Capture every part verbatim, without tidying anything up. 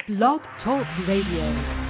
Blog Talk Radio.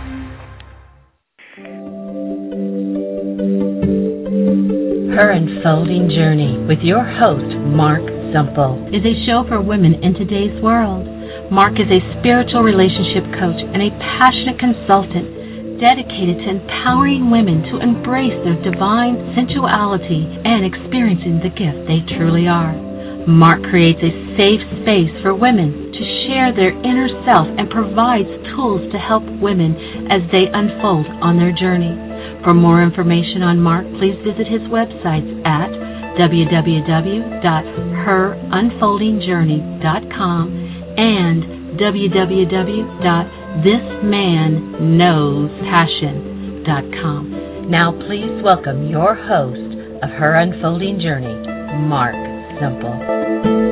Her Unfolding Journey with your host, Mark Zumple, is a show for women in today's world. Mark is a spiritual relationship coach and a passionate consultant dedicated to empowering women to embrace their divine sensuality and experiencing the gift they truly are. Mark creates a safe space for women to share their inner self and provides tools to help women as they unfold on their journey. For more information on Mark, please visit his websites at w w w dot her unfolding journey dot com and w w w dot this man knows passion dot com. Now please welcome your host of Her Unfolding Journey, Mark Zumple.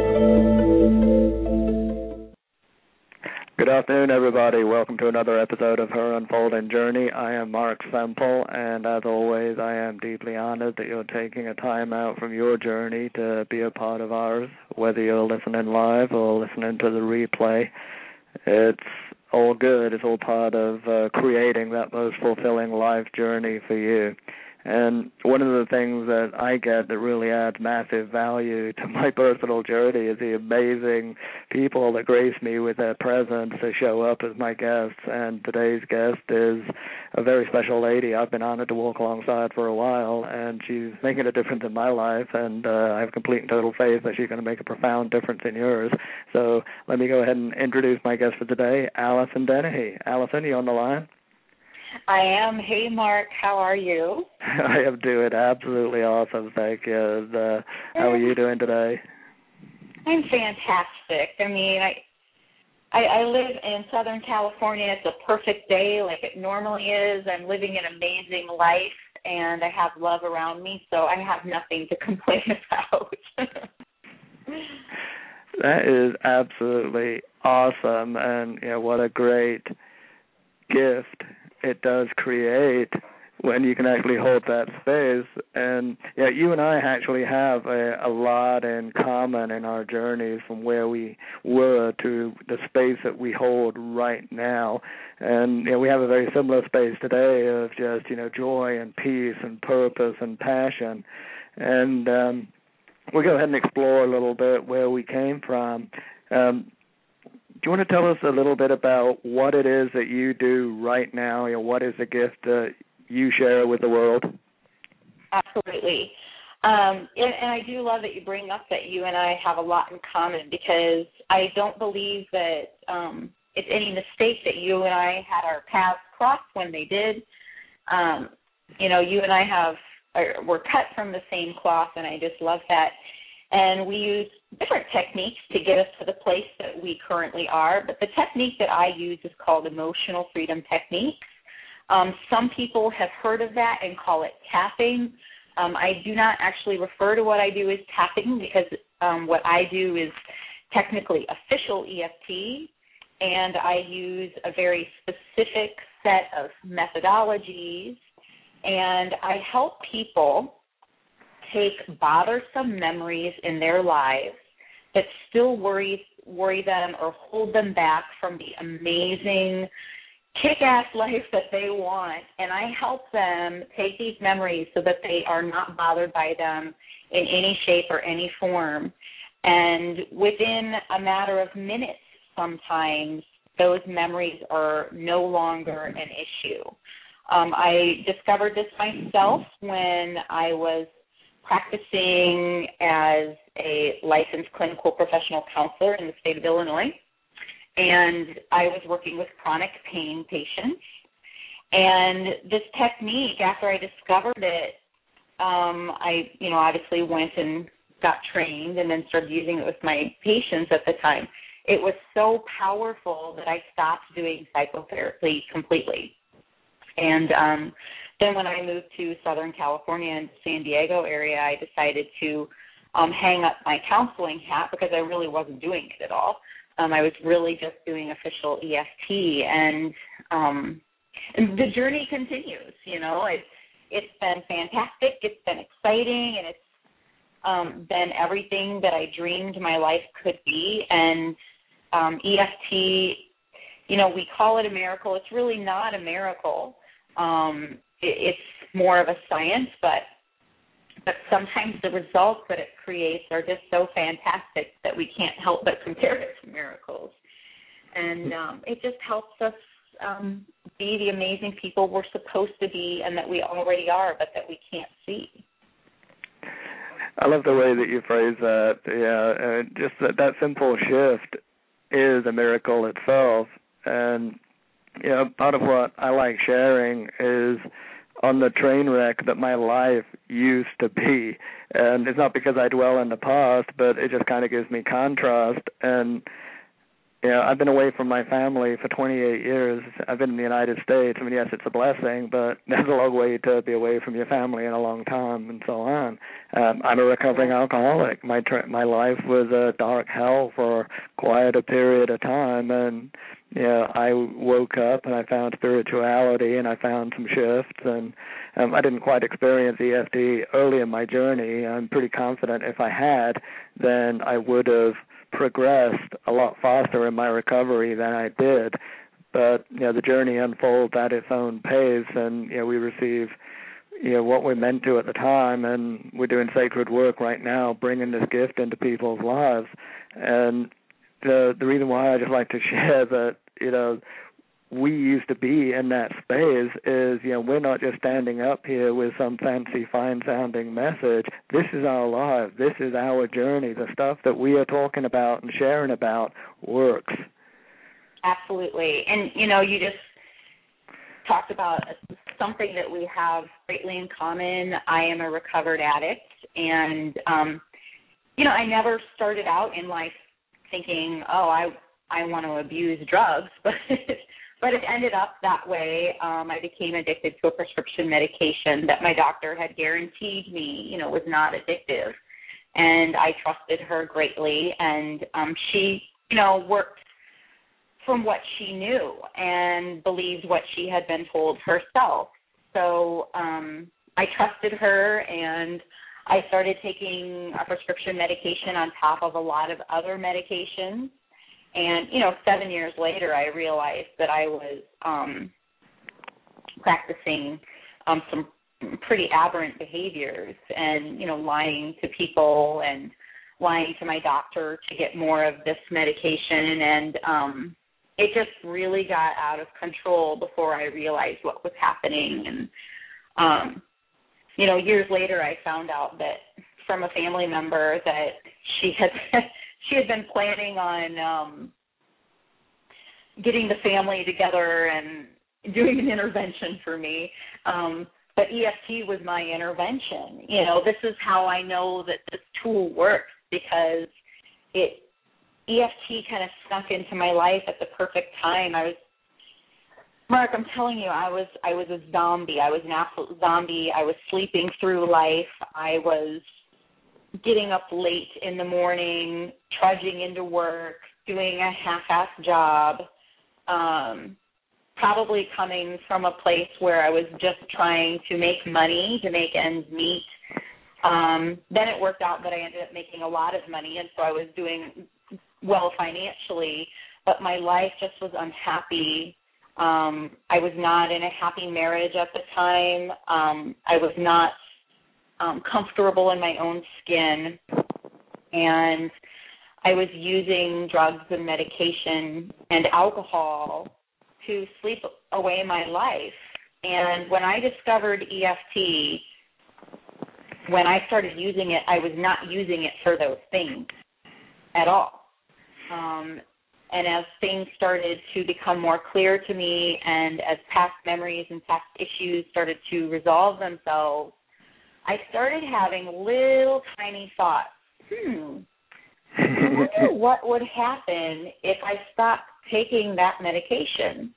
Good afternoon, everybody. Welcome to another episode of Her Unfolding Journey. I am Mark Semple, and as always, I am deeply honored that you're taking a time out from your journey to be a part of ours, whether you're listening live or listening to the replay. It's all good. It's all part of uh, creating that most fulfilling life journey for you. And one of the things that I get that really adds massive value to my personal journey is the amazing people that grace me with their presence to show up as my guests. And today's guest is a very special lady I've been honored to walk alongside for a while, and she's making a difference in my life, and uh, I have complete and total faith that she's going to make a profound difference in yours. So let me go ahead and introduce my guest for today, Allison Dennehy. Allison, you on the line? I am. Hey, Mark. How are you? I am doing absolutely awesome, thank you. And, uh, how are you doing today? I'm fantastic. I mean, I, I I live in Southern California. It's a perfect day like it normally is. I'm living an amazing life, and I have love around me, so I have nothing to complain about. That is absolutely awesome, and you know, what a great gift it does create when you can actually hold that space. And yeah, you and I actually have a, a lot in common in our journeys from where we were to the space that we hold right now. And you know, we have a very similar space today of just, you know, joy and peace and purpose and passion. And um, we'll go ahead and explore a little bit where we came from. Um, Do you want to tell us a little bit about what it is that you do right now? You know, what is the gift that you share with the world? Absolutely. Um, and, and I do love that you bring up that you and I have a lot in common, because I don't believe that um, it's any mistake that you and I had our paths crossed when they did. Um, you know, you and I have are, we're cut from the same cloth, and I just love that. And we use different techniques to get us to the place that we currently are. But the technique that I use is called emotional freedom techniques. Um, some people have heard of that and call it tapping. Um, I do not actually refer to what I do as tapping, because um, what I do is technically official E F T, and I use a very specific set of methodologies, and I help people take bothersome memories in their lives that still worry worry them or hold them back from the amazing, kick-ass life that they want, and I help them take these memories so that they are not bothered by them in any shape or any form. And within a matter of minutes, sometimes, those memories are no longer an issue. Um, I discovered this myself when I was practicing as a licensed clinical professional counselor in the state of Illinois, and I was working with chronic pain patients. And this technique, after I discovered it, um, I, you know, obviously went and got trained and then started using it with my patients at the time. It was so powerful that I stopped doing psychotherapy completely. And um, then when I moved to Southern California and San Diego area, I decided to um, hang up my counseling hat, because I really wasn't doing it at all. Um, I was really just doing official E F T, and, um, and the journey continues. You know, it's it's been fantastic, it's been exciting, and it's um, been everything that I dreamed my life could be. And um, E F T you know, we call it a miracle. It's really not a miracle. Um, it, it's more of a science, but but sometimes the results that it creates are just so fantastic that we can't help but compare it to miracles. And um, it just helps us um, be the amazing people we're supposed to be and that we already are, but that we can't see. I love the way that you phrase that. Yeah, uh, just that, that simple shift is a miracle itself. And, you know, part of what I like sharing is on the train wreck that my life used to be. And it's not because I dwell in the past, but it just kind of gives me contrast. And, you know, I've been away from my family for twenty-eight years. I've been in the United States. I mean, yes, it's a blessing, but there's a long way to be away from your family in a long time and so on. Um, I'm a recovering alcoholic. My tra- my life was a dark hell for quite a period of time, and you know, I woke up and I found spirituality and I found some shifts, and um, I didn't quite experience E F T early in my journey. I'm pretty confident if I had, then I would have progressed a lot faster in my recovery than I did. But, you know, the journey unfolds at its own pace, and, you know, we receive, you know, what we're meant to at the time, and we're doing sacred work right now, bringing this gift into people's lives. And the the reason why I just like to share that, you know, we used to be in that space is, you know, we're not just standing up here with some fancy, fine-sounding message. This is our life. This is our journey. The stuff that we are talking about and sharing about works. Absolutely. And, you know, you just talked about something that we have greatly in common. I am a recovered addict, and, um, you know, I never started out in life thinking, oh, I I want to abuse drugs, but but it ended up that way. Um, I became addicted to a prescription medication that my doctor had guaranteed me, you know, was not addictive, and I trusted her greatly, and um, she, you know, worked from what she knew and believed what she had been told herself. So um, I trusted her, and I started taking a prescription medication on top of a lot of other medications. And, you know, seven years later, I realized that I was um, practicing um, some pretty aberrant behaviors and, you know, lying to people and lying to my doctor to get more of this medication. And um, it just really got out of control before I realized what was happening. And, um, you know, years later, I found out that from a family member that she had she had been planning on um, getting the family together and doing an intervention for me. Um, but E F T was my intervention. You know, this is how I know that this tool works, because it E F T kind of snuck into my life at the perfect time. I was Mark, I'm telling you, I was I was a zombie. I was an absolute zombie. I was sleeping through life. I was getting up late in the morning, trudging into work, doing a half-assed job, um, probably coming from a place where I was just trying to make money, to make ends meet. Um, then it worked out that I ended up making a lot of money, and so I was doing well financially, but my life just was unhappy. Um, I was not in a happy marriage at the time. Um, I was not um, comfortable in my own skin, and I was using drugs and medication and alcohol to sleep away my life. And when I discovered E F T, when I started using it, I was not using it for those things at all. Um, and as things started to become more clear to me, and as past memories and past issues started to resolve themselves, I started having little tiny thoughts. Hmm, I wonder what would happen if I stopped taking that medication.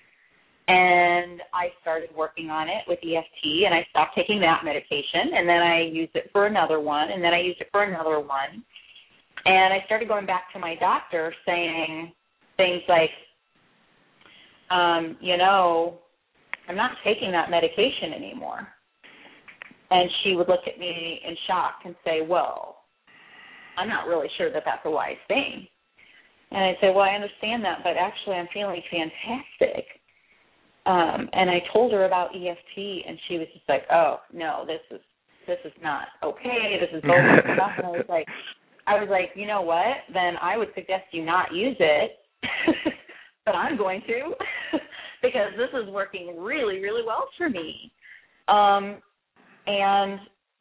And I started working on it with E F T, and I stopped taking that medication, and then I used it for another one, and then I used it for another one. And I started going back to my doctor saying things like, um, you know, I'm not taking that medication anymore. And she would look at me in shock and say, well, I'm not really sure that that's a wise thing. And I said, well, I understand that, but actually I'm feeling fantastic. Um, and I told her about E F T, and she was just like, oh, no, this is this is not okay. This is bullshit stuff. And I was like, I was like, you know what? Then I would suggest you not use it, but I'm going to because this is working really, really well for me. Um, and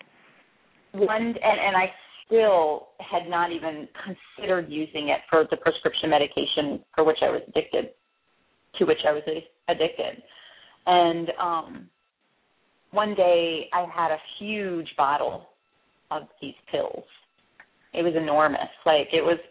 one, and, and I still had not even considered using it for the prescription medication for which I was addicted, to which I was addicted. And um, one day I had a huge bottle of these pills. It was enormous. Like it was,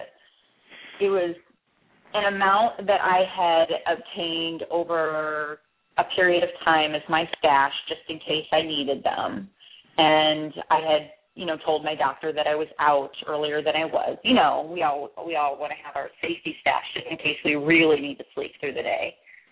uh, it was an amount that I had obtained over a period of time as my stash, just in case I needed them. And I had, you know, told my doctor that I was out earlier than I was. You know, we all we all want to have our safety stash just in case we really need to sleep through the day.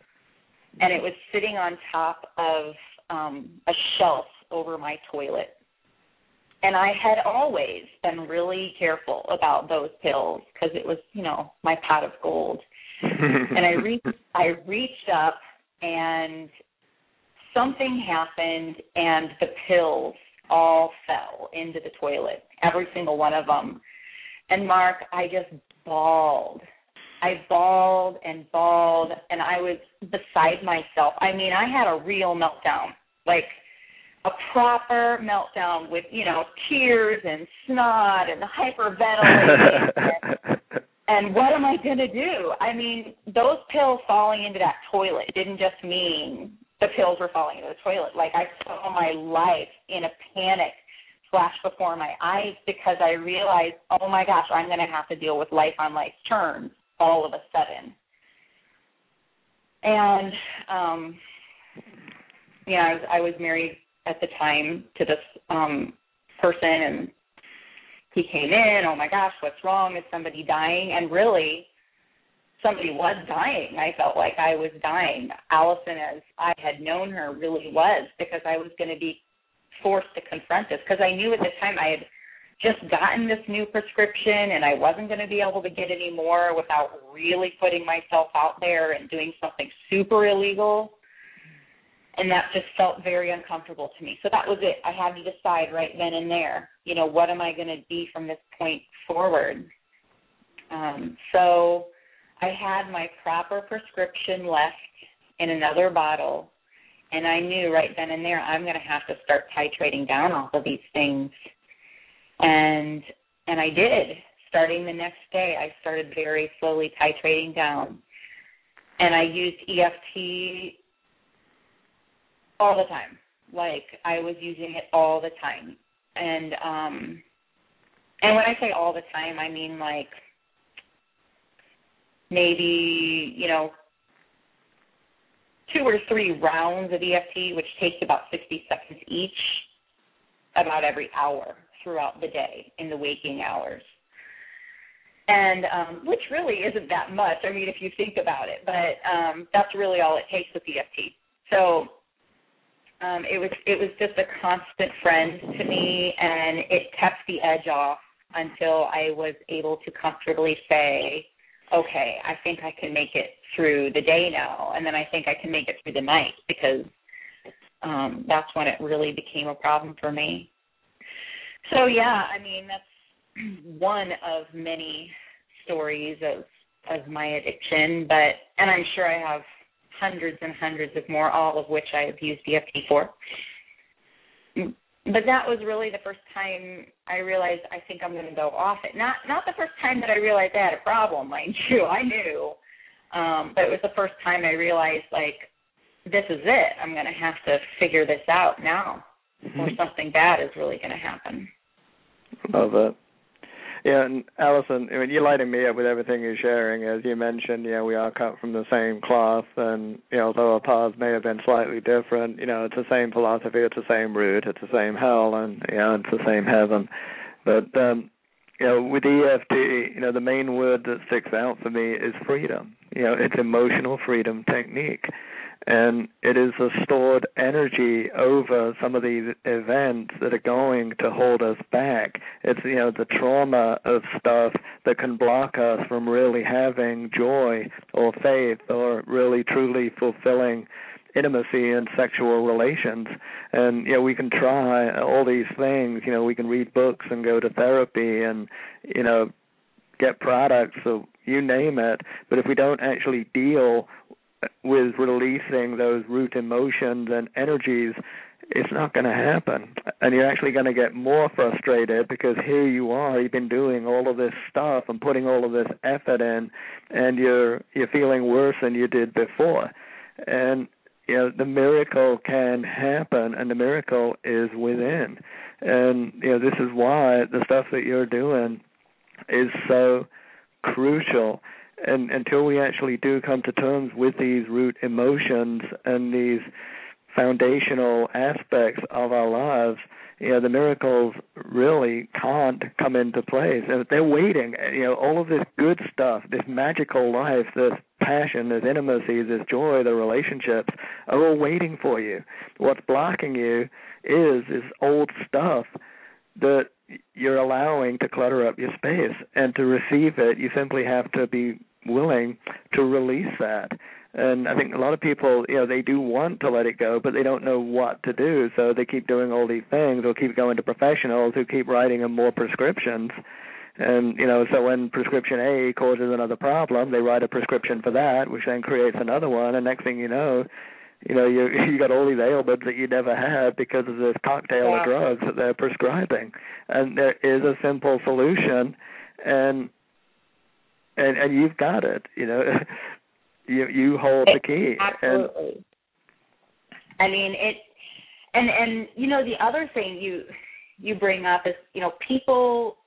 And it was sitting on top of um, a shelf over my toilet. And I had always been really careful about those pills because it was, you know, my pot of gold. And I reached, I reached up and something happened and the pills all fell into the toilet, every single one of them. And Mark, I just bawled. I bawled and bawled, and I was beside myself. I mean, I had a real meltdown, like a proper meltdown with, you know, tears and snot and hyperventilating. and, and what am I going to do? I mean, those pills falling into that toilet didn't just mean the pills were falling into the toilet. Like I saw my life in a panic flash before my eyes because I realized, oh my gosh, I'm going to have to deal with life on life terms all of a sudden. And, um, yeah, I was, I was married at the time to this um, person, and he came in, oh my gosh, what's wrong? Is somebody dying? And really, somebody was dying. I felt like I was dying. Allison, as I had known her, really was, because I was going to be forced to confront this, because I knew at the time I had just gotten this new prescription and I wasn't going to be able to get any more without really putting myself out there and doing something super illegal. And that just felt very uncomfortable to me. So that was it. I had to decide right then and there, you know, what am I going to be from this point forward? Um, so I had my proper prescription left in another bottle, and I knew right then and there I'm going to have to start titrating down all of these things. And and I did. Starting the next day, I started very slowly titrating down. And I used E F T all the time. Like, I was using it all the time. And um, and when I say all the time, I mean, like, maybe, you know, two or three rounds of E F T, which takes about sixty seconds each, about every hour throughout the day in the waking hours. And um, which really isn't that much, I mean, if you think about it, but um, that's really all it takes with E F T. So um, it was it was just a constant friend to me, and it kept the edge off until I was able to comfortably say, okay, I think I can make it through the day now, and then I think I can make it through the night, because um, that's when it really became a problem for me. So, yeah, I mean, that's one of many stories of, of my addiction, but, and I'm sure I have hundreds and hundreds of more, all of which I have used E F T for. But that was really the first time I realized I think I'm going to go off it. Not not the first time that I realized I had a problem, mind you. I knew. Um, but it was the first time I realized, like, this is it. I'm going to have to figure this out now, or something bad is really going to happen. Love it. Yeah, and Allison, I mean, you're lighting me up with everything you're sharing. As you mentioned, you know, we are cut from the same cloth, and, you know, although our paths may have been slightly different, you know, it's the same philosophy, it's the same root, it's the same hell, and, you know, it's the same heaven. But, um, you know, with E F T, you know, the main word that sticks out for me is freedom. You know, it's emotional freedom technique. And it is a stored energy over some of these events that are going to hold us back. It's, you know, the trauma of stuff that can block us from really having joy or faith or really truly fulfilling intimacy and sexual relations. And, you know, we can try all these things. You know, we can read books and go to therapy and, you know, get products, so you name it. But if we don't actually deal with releasing those root emotions and energies, it's not going to happen. And you're actually going to get more frustrated because here you are, you've been doing all of this stuff and putting all of this effort in, and you're you're feeling worse than you did before. And you know, the miracle can happen, and the miracle is within. And you know, this is why the stuff that you're doing is so crucial. And until we actually do come to terms with these root emotions and these foundational aspects of our lives, you know, the miracles really can't come into place. And they're waiting. You know, all of this good stuff, this magical life, this passion, this intimacy, this joy, the relationships are all waiting for you. What's blocking you is this old stuff that you're allowing to clutter up your space. And to receive it, you simply have to be willing to release that. And I think a lot of people, you know, they do want to let it go, but they don't know what to do. So they keep doing all these things or keep going to professionals who keep writing them more prescriptions. And, you know, so when prescription A causes another problem, they write a prescription for that, which then creates another one. And next thing you know, you know, you you got all these ailments that you never had because of this cocktail yeah. of drugs that they're prescribing. And there is a simple solution, and and and you've got it. You know, you you hold the key. Absolutely. And, I mean it, and and you know the other thing you you bring up is, you know, people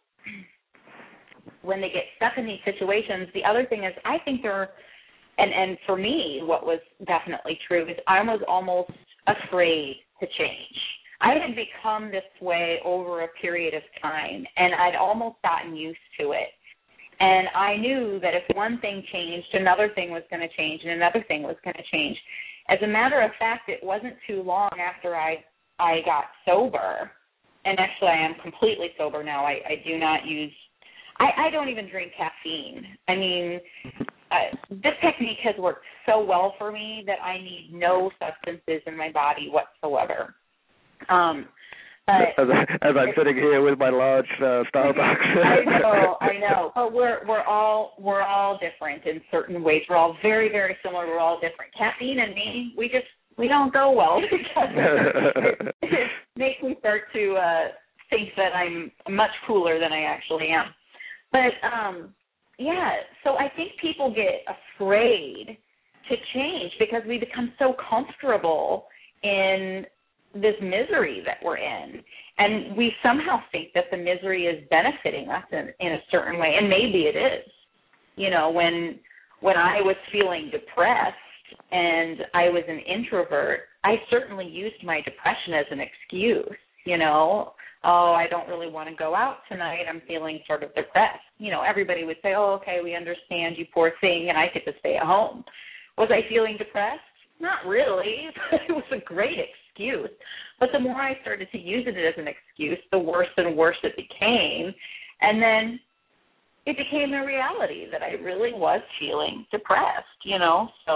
when they get stuck in these situations. The other thing is, I think they're And and for me, what was definitely true is I was almost afraid to change. I had become this way over a period of time, and I'd almost gotten used to it. And I knew that if one thing changed, another thing was going to change, and another thing was going to change. As a matter of fact, it wasn't too long after I, I got sober, and actually I am completely sober now. I, I do not use I, I don't even drink caffeine. I mean, uh, this technique has worked so well for me that I need no substances in my body whatsoever. Um, but as, as I'm sitting here with my large uh, Starbucks. I know, I know. But we're we're all we're all different in certain ways. We're all very very similar. We're all different. Caffeine and me, we just we don't go well together. it, it makes me start to uh, think that I'm much cooler than I actually am. But, um, yeah, so I think people get afraid to change because we become so comfortable in this misery that we're in. And we somehow think that the misery is benefiting us in, in a certain way, and maybe it is. You know, when when I was feeling depressed and I was an introvert, I certainly used my depression as an excuse, you know. Oh, I don't really want to go out tonight. I'm feeling sort of depressed. You know, everybody would say, oh, okay, we understand, you poor thing, and I get to stay at home. Was I feeling depressed? Not really. It was a great excuse. But the more I started to use it as an excuse, the worse and worse it became. And then it became a reality that I really was feeling depressed, you know. So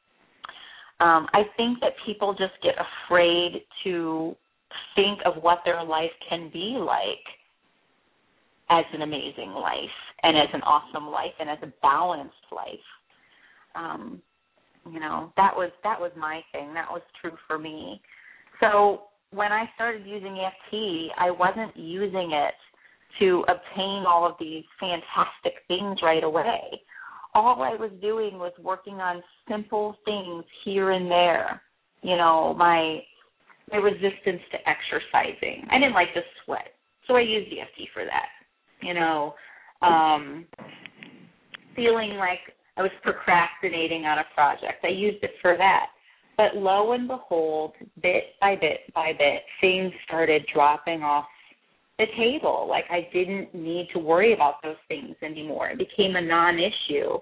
um, I think that people just get afraid to think of what their life can be like as an amazing life and as an awesome life and as a balanced life. Um, you know, that was that was my thing. That was true for me. So when I started using E F T, I wasn't using it to obtain all of these fantastic things right away. All I was doing was working on simple things here and there. You know, my my resistance to exercising. I didn't like to sweat, so I used E F T for that. You know, um, feeling like I was procrastinating on a project, I used it for that. But lo and behold, bit by bit by bit, things started dropping off the table. Like I didn't need to worry about those things anymore. It became a non-issue.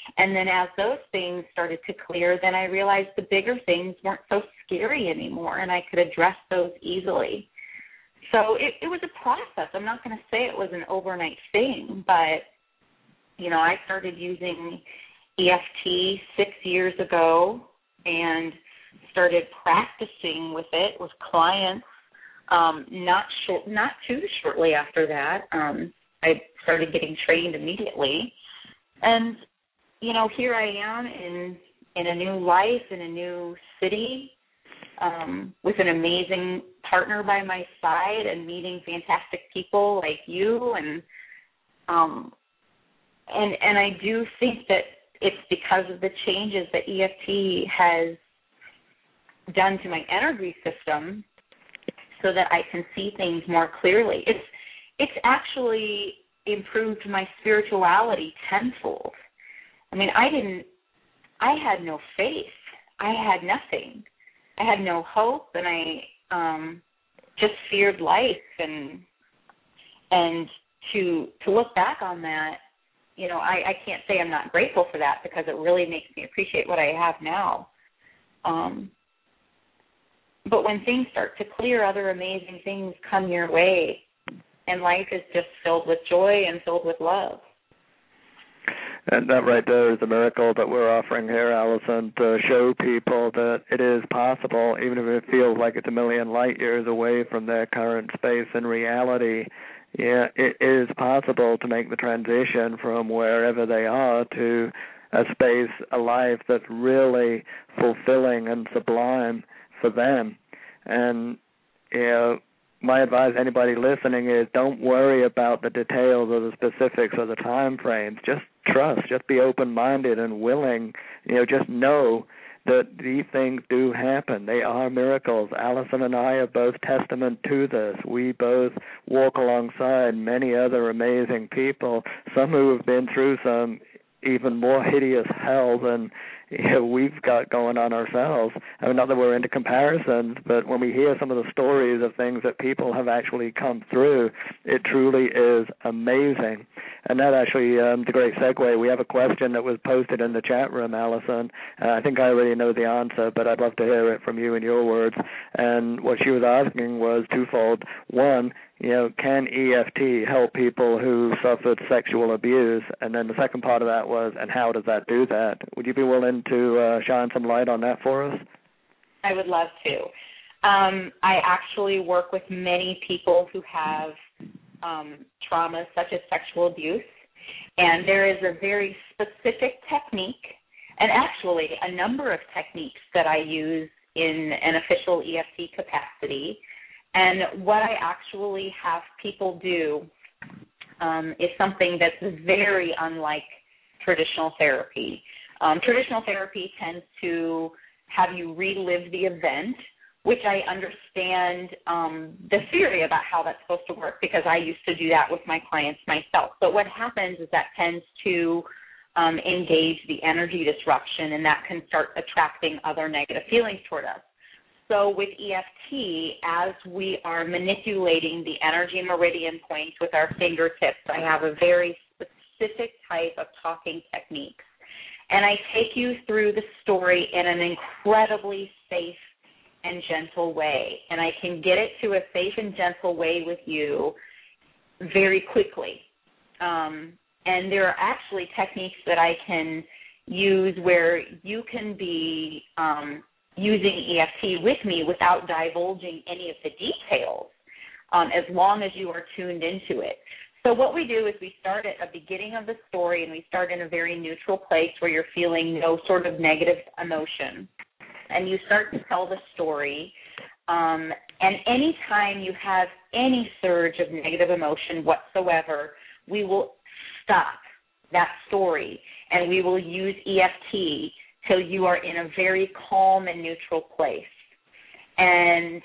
And then as those things started to clear, then I realized the bigger things weren't so scary anymore, and I could address those easily. So it, it was a process. I'm not going to say it was an overnight thing, but, you know, I started using E F T six years ago and started practicing with it with clients um, not short, not too shortly after that. Um, I started getting trained immediately. And, you know, here I am in in a new life, in a new city, um, with an amazing partner by my side and meeting fantastic people like you. And um, and and I do think that it's because of the changes that E F T has done to my energy system so that I can see things more clearly. It's it's actually improved my spirituality tenfold. I mean, I didn't, I had no faith. I had nothing. I had no hope, and I um, just feared life. And and to to look back on that, you know, I, I can't say I'm not grateful for that, because it really makes me appreciate what I have now. Um, but when things start to clear, other amazing things come your way, and life is just filled with joy and filled with love. And that right there is the miracle that we're offering here, Allison, to show people that it is possible, even if it feels like it's a million light years away from their current space and reality. Yeah, it is possible to make the transition from wherever they are to a space, a life that's really fulfilling and sublime for them. And, you know, my advice to anybody listening is don't worry about the details or the specifics or the time frames. Just trust, just be open-minded and willing. You know, just know that these things do happen. They are miracles. Allison and I are both testament to this. We both walk alongside many other amazing people, some who have been through some even more hideous hell than you know, we've got going on ourselves. I mean, not that we're into comparisons, but when we hear some of the stories of things that people have actually come through, it truly is amazing. And that actually um, is a great segue. We have a question that was posted in the chat room, Allison. Uh, I think I already know the answer, but I'd love to hear it from you in your words. And what she was asking was twofold. One, you know, can E F T help people who suffered sexual abuse? And then the second part of that was, and how does that do that? Would you be willing to uh, shine some light on that for us? I would love to. Um, I actually work with many people who have um, trauma such as sexual abuse, and there is a very specific technique, and actually a number of techniques that I use in an official E F T capacity. And what I actually have people do um, is something that's very unlike traditional therapy. Um, traditional therapy tends to have you relive the event, which I understand um, the theory about how that's supposed to work, because I used to do that with my clients myself. But what happens is that tends to um, engage the energy disruption, and that can start attracting other negative feelings toward us. So with E F T, as we are manipulating the energy meridian points with our fingertips, I have a very specific type of talking techniques. And I take you through the story in an incredibly safe and gentle way. And I can get it to a safe and gentle way with you very quickly. Um, and there are actually techniques that I can use where you can be um, using E F T with me without divulging any of the details, um, as long as you are tuned into it. So what we do is we start at the beginning of the story, and we start in a very neutral place where you're feeling no sort of negative emotion. And you start to tell the story. Um, and anytime you have any surge of negative emotion whatsoever, we will stop that story, and we will use E F T till you are in a very calm and neutral place. And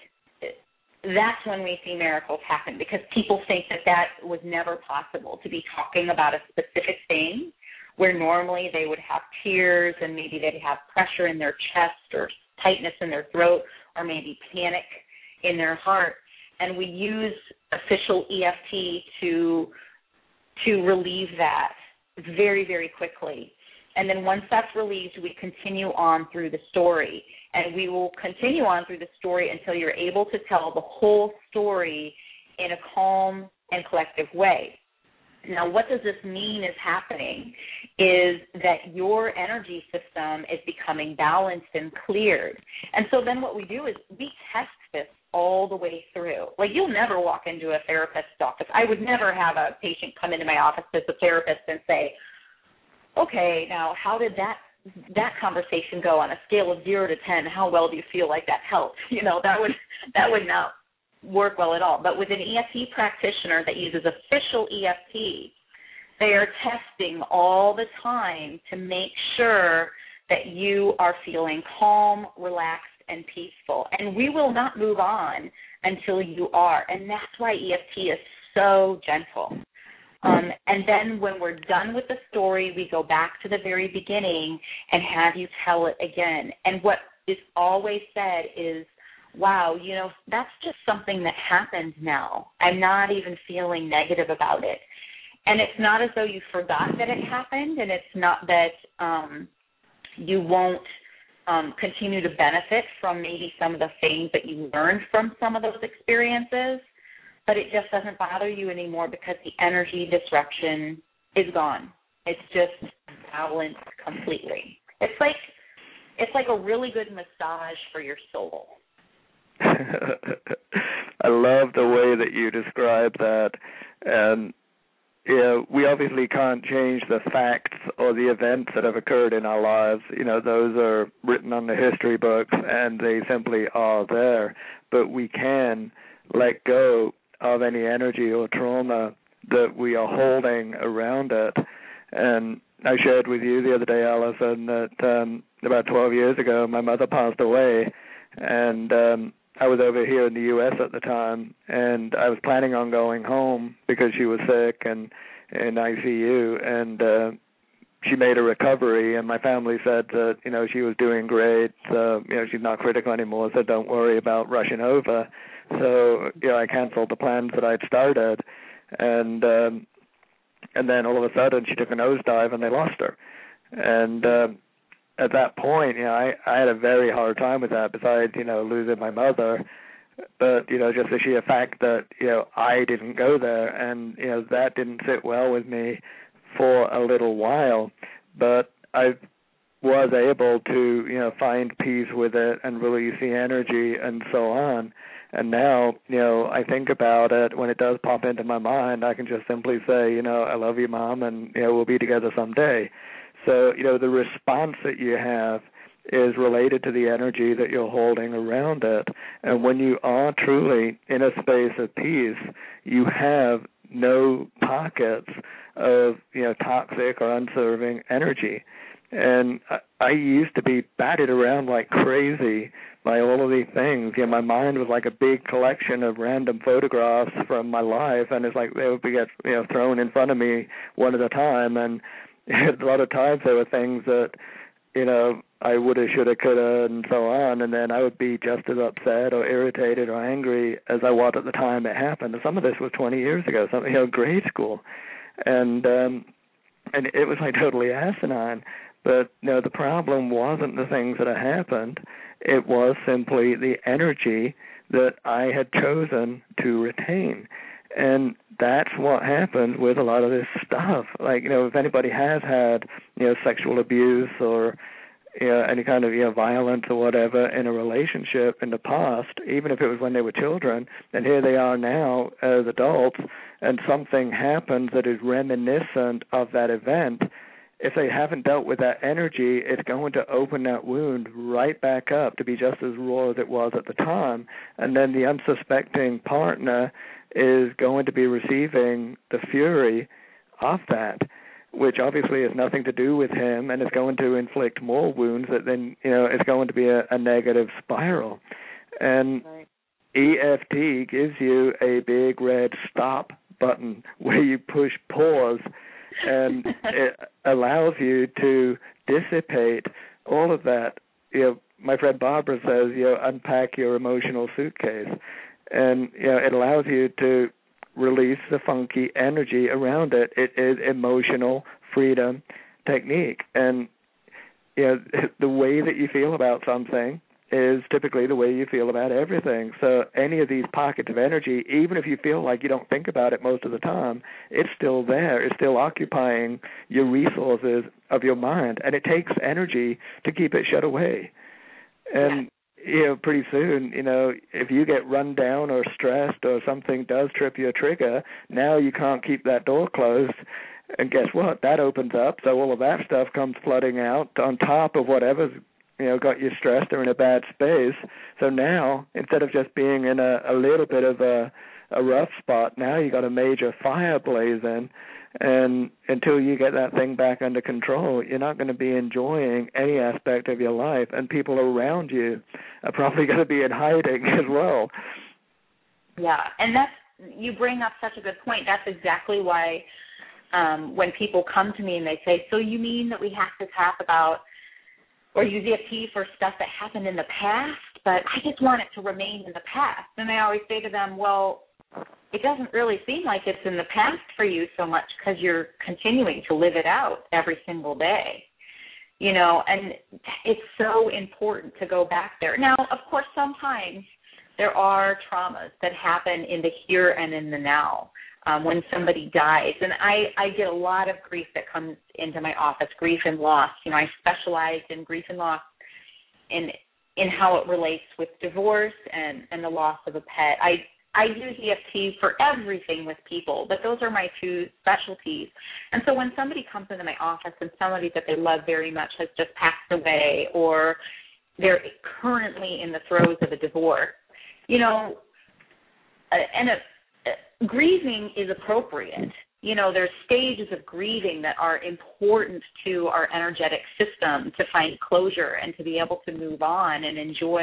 that's when we see miracles happen, because people think that that was never possible, to be talking about a specific thing where normally they would have tears and maybe they'd have pressure in their chest or tightness in their throat or maybe panic in their heart. And we use official E F T to to relieve that very, very quickly. And then once that's released, we continue on through the story. And we will continue on through the story until you're able to tell the whole story in a calm and collective way. Now, what does this mean is happening is that your energy system is becoming balanced and cleared. And so then what we do is we test this all the way through. Like, you'll never walk into a therapist's office. I would never have a patient come into my office as a therapist and say, okay, now how did that that conversation go on a scale of zero to ten? How well do you feel like that helped? You know, that would that would not work well at all. But with an E F T practitioner that uses official E F T, they are testing all the time to make sure that you are feeling calm, relaxed, and peaceful. And we will not move on until you are. And that's why E F T is so gentle. Um, and then when we're done with the story, we go back to the very beginning and have you tell it again. And what is always said is, wow, you know, that's just something that happened now. I'm not even feeling negative about it. And it's not as though you forgot that it happened, and it's not that um, you won't um, continue to benefit from maybe some of the things that you learned from some of those experiences, but it just doesn't bother you anymore because the energy disruption is gone. It's just balanced completely. It's like it's like a really good massage for your soul. I love the way that you describe that. And you know, we obviously can't change the facts or the events that have occurred in our lives. You know, those are written on the history books, and they simply are there. But we can let go of any energy or trauma that we are holding around it. And I shared with you the other day, Allison, that um, about twelve years ago, my mother passed away, and um, I was over here in the U S at the time, and I was planning on going home because she was sick and in I C U, and uh, she made a recovery, and my family said that, you know, she was doing great, so, you know, she's not critical anymore, so don't worry about rushing over. So, you know, I canceled the plans that I'd started, and um, and then all of a sudden she took a nosedive and they lost her. And uh, at that point, you know, I, I had a very hard time with that, besides, you know, losing my mother. But, you know, just the sheer fact that, you know, I didn't go there, and, you know, that didn't sit well with me for a little while. But I was able to, you know, find peace with it and release the energy and so on. And now, you know, I think about it, when it does pop into my mind, I can just simply say, you know, I love you, Mom, and, you know, we'll be together someday. So, you know, the response that you have is related to the energy that you're holding around it. And when you are truly in a space of peace, you have no pockets of, you know, toxic or unserving energy. And I, I used to be batted around like crazy by all of these things. You know, my mind was like a big collection of random photographs from my life, and it's like they would be, get, you know, thrown in front of me one at a time. And a lot of times there were things that, you know, I woulda, shoulda, coulda, and so on, and then I would be just as upset or irritated or angry as I was at the time it happened. And some of this was twenty years ago, something, you know, grade school, and um, and it was like totally asinine. But, you know, the problem wasn't the things that had happened. It was simply the energy that I had chosen to retain. And that's what happened with a lot of this stuff. Like, you know, if anybody has had, you know, sexual abuse or, you know, any kind of, you know, violence or whatever in a relationship in the past, even if it was when they were children, and here they are now as adults, and something happens that is reminiscent of that event, if they haven't dealt with that energy, it's going to open that wound right back up to be just as raw as it was at the time. And then the unsuspecting partner is going to be receiving the fury of that, which obviously has nothing to do with him, and is going to inflict more wounds that then, you know, it's going to be a, a negative spiral. And right. E F T gives you a big red stop button where you push pause, and it allows you to dissipate all of that. You know, my friend Barbara says, you know, unpack your emotional suitcase. And, you know, it allows you to release the funky energy around it. It is emotional freedom technique. And you know, the way that you feel about something is typically the way you feel about everything. So any of these pockets of energy, even if you feel like you don't think about it most of the time, it's still there. It's still occupying your resources of your mind, and it takes energy to keep it shut away. And yeah. you know, pretty soon, you know, if you get run down or stressed or something does trip your trigger, now you can't keep that door closed. And guess what? That opens up, so all of that stuff comes flooding out on top of whatever's, you know, got you stressed or in a bad space. So now, instead of just being in a, a little bit of a, a rough spot, now you got a major fire blazing. And until you get that thing back under control, you're not going to be enjoying any aspect of your life. And people around you are probably going to be in hiding as well. Yeah, and that's, you bring up such a good point. That's exactly why um, when people come to me and they say, so you mean that we have to talk about or use E F T for stuff that happened in the past, but I just want it to remain in the past. And I always say to them, well, it doesn't really seem like it's in the past for you so much because you're continuing to live it out every single day. You know, and it's so important to go back there. Now, of course, sometimes there are traumas that happen in the here and in the now. Um, when somebody dies. And I, I get a lot of grief that comes into my office, grief and loss. You know, I specialize in grief and loss in in how it relates with divorce and, and the loss of a pet. I, I use E F T for everything with people, but those are my two specialties. And so when somebody comes into my office and somebody that they love very much has just passed away or they're currently in the throes of a divorce, you know, and a grieving is appropriate. You know, there's stages of grieving that are important to our energetic system to find closure and to be able to move on and enjoy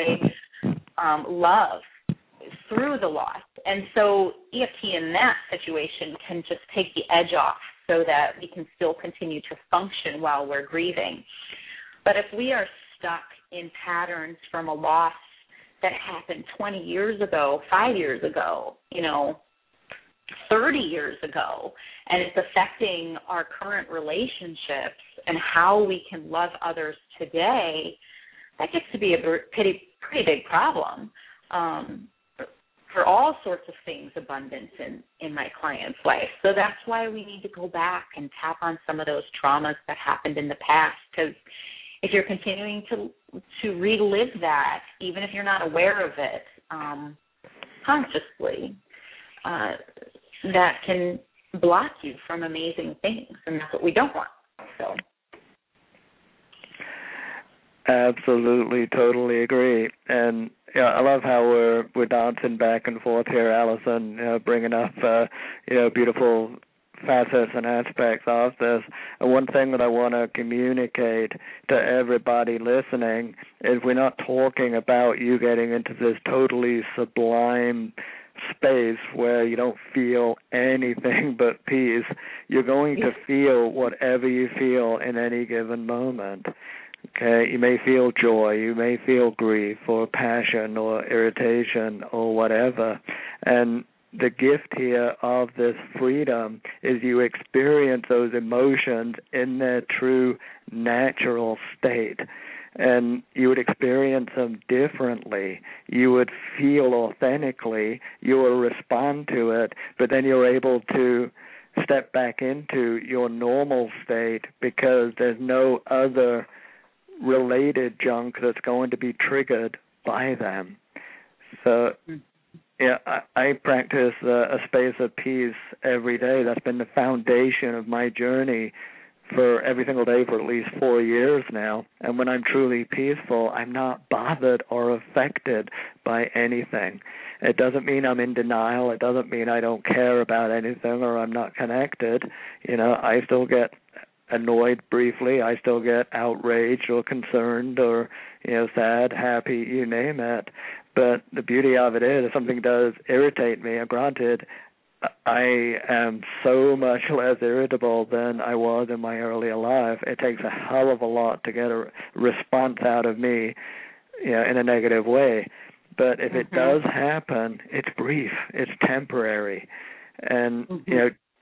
um, love through the loss. And so E F T in that situation can just take the edge off so that we can still continue to function while we're grieving. But if we are stuck in patterns from a loss that happened twenty years ago, five years ago, you know, thirty years ago, and it's affecting our current relationships and how we can love others today, that gets to be a pretty, pretty big problem um, for all sorts of things, abundance in, in my client's life. So that's why we need to go back and tap on some of those traumas that happened in the past, because if you're continuing to to relive that, even if you're not aware of it um, consciously, uh, that can block you from amazing things, and that's what we don't want. So, absolutely, totally agree. And yeah, I love how we're we're dancing back and forth here, Allison, you know, bringing up uh, you know beautiful facets and aspects of this. And one thing that I want to communicate to everybody listening is we're not talking about you getting into this totally sublime space where you don't feel anything but peace. You're going to feel whatever you feel in any given moment. Okay, you may feel joy, you may feel grief or passion or irritation or whatever. And the gift here of this freedom is you experience those emotions in their true natural state. And you would experience them differently. You would feel authentically. You will respond to it, but then you're able to step back into your normal state because there's no other related junk that's going to be triggered by them. So, yeah, I, I practice a, a space of peace every day. That's been the foundation of my journey for every single day for at least four years now. And when I'm truly peaceful, I'm not bothered or affected by anything. It doesn't mean I'm in denial. It doesn't mean I don't care about anything or I'm not connected. You know, I still get annoyed briefly. I still get outraged or concerned or, you know, sad, happy, you name it. But the beauty of it is if something does irritate me, and granted, I am so much less irritable than I was in my earlier life. It takes a hell of a lot to get a response out of me, you know, in a negative way. But if mm-hmm. it does happen, it's brief, it's temporary. And, mm-hmm. you know,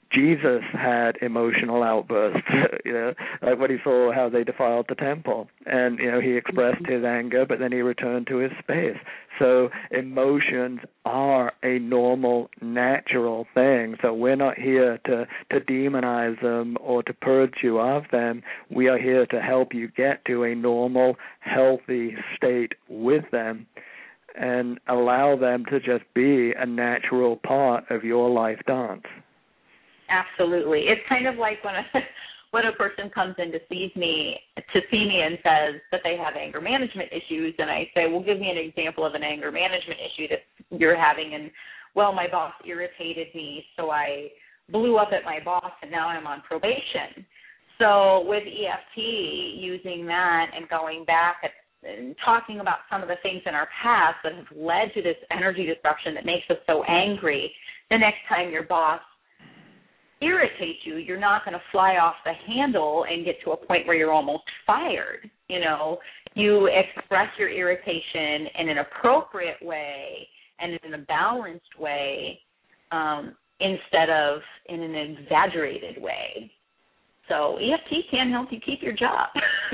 Jesus had emotional outbursts, you know, like when he saw how they defiled the temple. And, you know, he expressed his anger, but then he returned to his space. So emotions are a normal, natural thing. So we're not here to, to demonize them or to purge you of them. We are here to help you get to a normal, healthy state with them and allow them to just be a natural part of your life dance. Absolutely. It's kind of like when a when a person comes in to see me to see me and says that they have anger management issues, and I say, well, give me an example of an anger management issue that you're having. And, well, my boss irritated me, so I blew up at my boss, and now I'm on probation. So with E F T, using that and going back at, and talking about some of the things in our past that have led to this energy disruption that makes us so angry, the next time your boss irritate you, you're not going to fly off the handle and get to a point where you're almost fired. You know, you express your irritation in an appropriate way and in a balanced way um, instead of in an exaggerated way. So E F T can help you keep your job.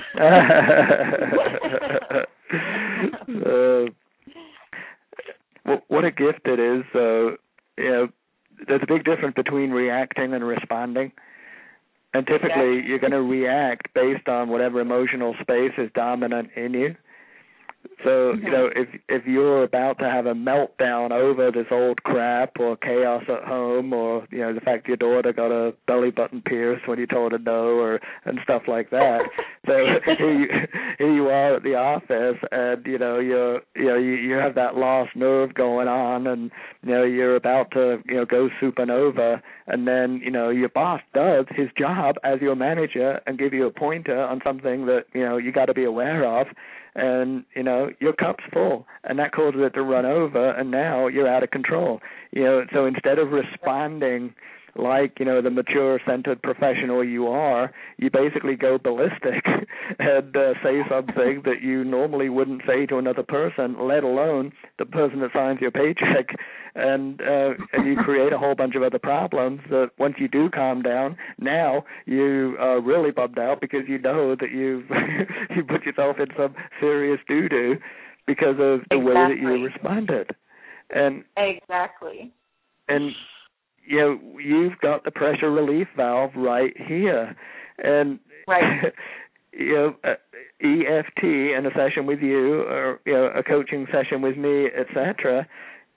uh, what a gift it is. Uh, you know, there's a big difference between reacting and responding. And typically you're going to react based on whatever emotional space is dominant in you. So, mm-hmm. you know, if if you're about to have a meltdown over this old crap or chaos at home or, you know, the fact your daughter got a belly button pierced when you told her no or and stuff like that. So here you, here you are at the office and, you know, you're, you know, you, you have that lost nerve going on and, you know, you're about to, you know, go supernova and then, you know, your boss does his job as your manager and give you a pointer on something that, you know, you got to be aware of. And, you know, your cup's full, and that causes it to run over, and now you're out of control. You know, so instead of responding like, you know, the mature, centered professional you are, you basically go ballistic and uh, say something that you normally wouldn't say to another person, let alone the person that signs your paycheck. And uh, and you create a whole bunch of other problems that once you do calm down, now you are really bummed out because you know that you've you put yourself in some serious doo-doo because of the exactly. way that you responded. And Exactly. And you know, you've got the pressure relief valve right here. And, right. you know, uh, E F T in a session with you or, you know, a coaching session with me, et cetera,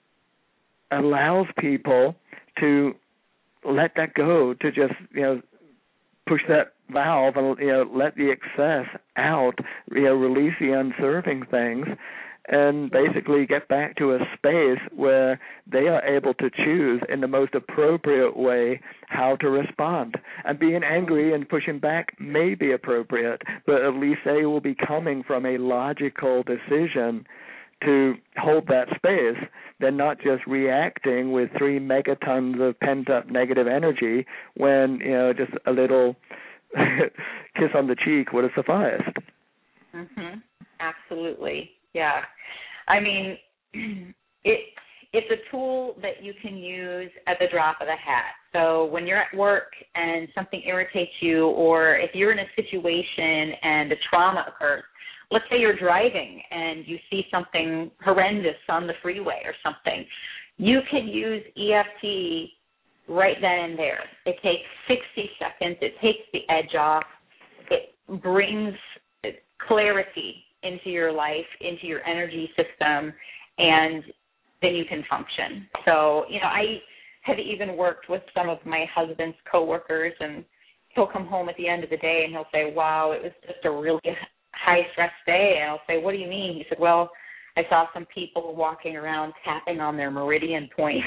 allows people to let that go, to just, you know, push that valve and, you know, let the excess out, you know, release the unserving things, and basically get back to a space where they are able to choose in the most appropriate way how to respond. And being angry and pushing back may be appropriate, but at least they will be coming from a logical decision to hold that space. They're not just reacting with three megatons of pent-up negative energy when, you know, just a little kiss on the cheek would have sufficed. Mm-hmm. Absolutely. Yeah. I mean, it it's a tool that you can use at the drop of the hat. So when you're at work and something irritates you, or if you're in a situation and a trauma occurs, let's say you're driving and you see something horrendous on the freeway or something, you can use E F T right then and there. It takes sixty seconds. It takes the edge off. It brings clarity into your life, into your energy system, and then you can function. So, you know, I have even worked with some of my husband's coworkers, and he'll come home at the end of the day and he'll say, wow, it was just a really high-stress day. And I'll say, what do you mean? He said, well, I saw some people walking around tapping on their meridian points,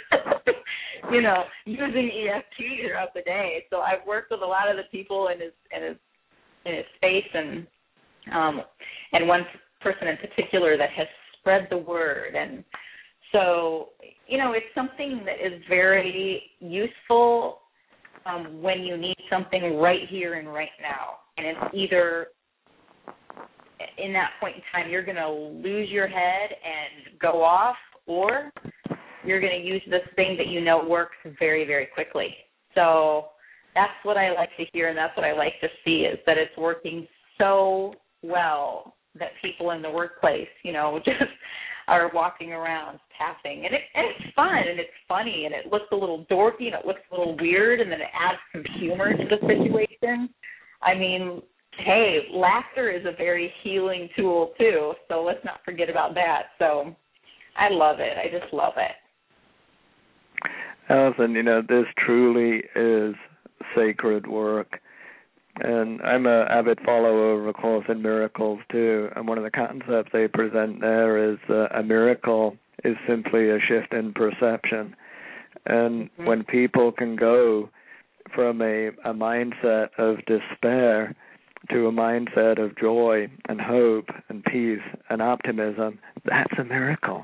you know, using E F T throughout the day. So I've worked with a lot of the people in his in his in his space, and um, and one person in particular that has spread the word. And so, you know, it's something that is very useful um, when you need something right here and right now. And it's either in that point in time you're going to lose your head and go off, or you're going to use this thing that you know works very, very quickly. So that's what I like to hear, and that's what I like to see, is that it's working so well that people in the workplace, you know, just are walking around tapping. And, it, and it's fun, and it's funny, and it looks a little dorky, and it looks a little weird, and then it adds some humor to the situation. I mean, hey, laughter is a very healing tool, too, so let's not forget about that. So I love it. I just love it. Allison, you know, this truly is sacred work. And I'm an avid follower of A Course in Miracles, too. And one of the concepts they present there is uh, a miracle is simply a shift in perception. And mm-hmm. when people can go from a, a mindset of despair to a mindset of joy and hope and peace and optimism, that's a miracle.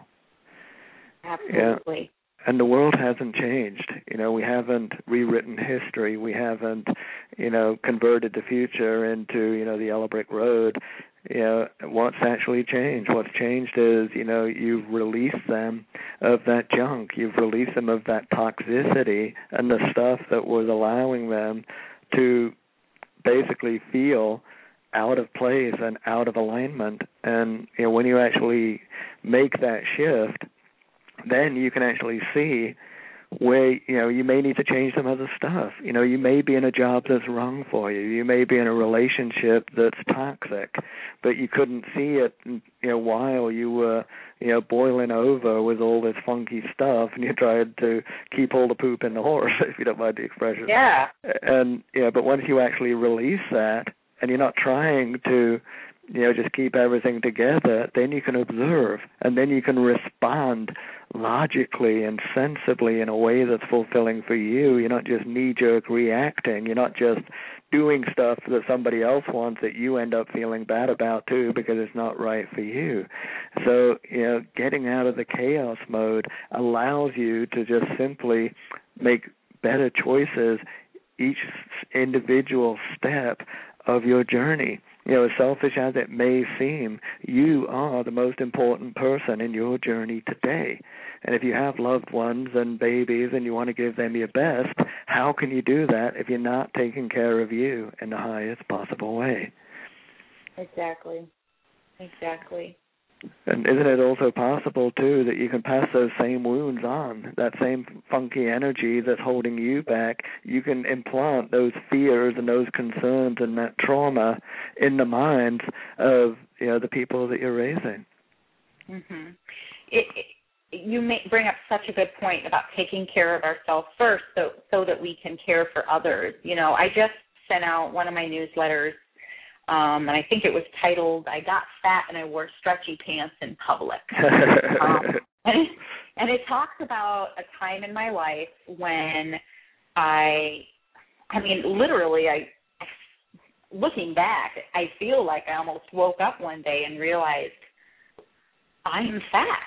Absolutely. Yeah. And the world hasn't changed. You know, we haven't rewritten history. We haven't, you know, converted the future into, you know, the yellow brick road. You know, what's actually changed? What's changed is, you know, you've released them of that junk. You've released them of that toxicity and the stuff that was allowing them to basically feel out of place and out of alignment. And, you know, when you actually make that shift, then you can actually see where, you know, you may need to change some other stuff. You know, you may be in a job that's wrong for you. You may be in a relationship that's toxic, but you couldn't see it, you know, while you were, you know, boiling over with all this funky stuff, and you tried to keep all the poop in the horse, if you don't mind the expression. Yeah. And, yeah, but once you actually release that, and you're not trying to, you know, just keep everything together, then you can observe, and then you can respond logically and sensibly in a way that's fulfilling for you. You're not just knee-jerk reacting. You're not just doing stuff that somebody else wants that you end up feeling bad about, too, because it's not right for you. So, you know, getting out of the chaos mode allows you to just simply make better choices each individual step of your journey. You know, as selfish as it may seem, you are the most important person in your journey today. And if you have loved ones and babies and you want to give them your best, how can you do that if you're not taking care of you in the highest possible way? Exactly. Exactly. And isn't it also possible, too, that you can pass those same wounds on, that same funky energy that's holding you back, you can implant those fears and those concerns and that trauma in the minds of, you know, the people that you're raising. Mm-hmm. It, it, you may bring up such a good point about taking care of ourselves first so, so that we can care for others. You know, I just sent out one of my newsletters, Um, and I think it was titled, I Got Fat and I Wore Stretchy Pants in Public. um, and, it, and it talks about a time in my life when I, I mean, literally, I, looking back, I feel like I almost woke up one day and realized I'm fat.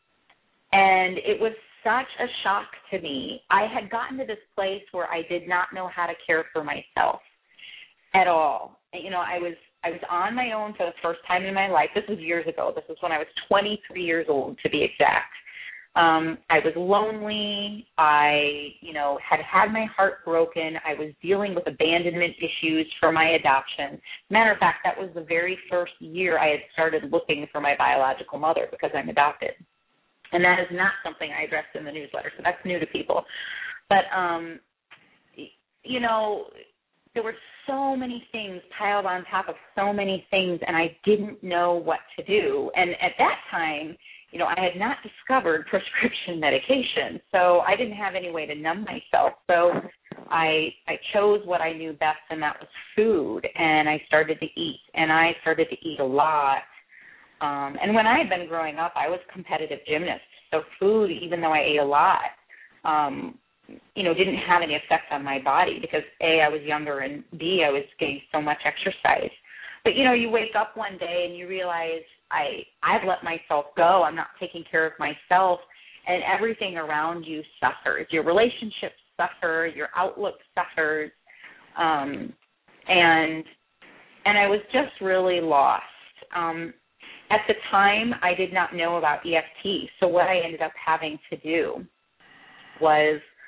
And it was such a shock to me. I had gotten to this place where I did not know how to care for myself at all. You know, I was I was on my own for the first time in my life. This was years ago. This was when I was twenty-three years old, to be exact. Um, I was lonely. I, you know, had had my heart broken. I was dealing with abandonment issues for my adoption. Matter of fact, that was the very first year I had started looking for my biological mother because I'm adopted. And that is not something I addressed in the newsletter, so that's new to people. But, um, you know, there were so many things piled on top of so many things, and I didn't know what to do. And at that time, you know, I had not discovered prescription medication, so I didn't have any way to numb myself. So I I chose what I knew best, and that was food, and I started to eat, and I started to eat a lot. Um, and when I had been growing up, I was a competitive gymnast, so food, even though I ate a lot, um, you know, didn't have any effect on my body because, A, I was younger, and B, I was getting so much exercise. But, you know, you wake up one day and you realize I, I've let myself go. I'm not taking care of myself, and everything around you suffers. Your relationships suffer. Your outlook suffers. Um, and and I was just really lost. Um, at the time, I did not know about E F T, so what I ended up having to do was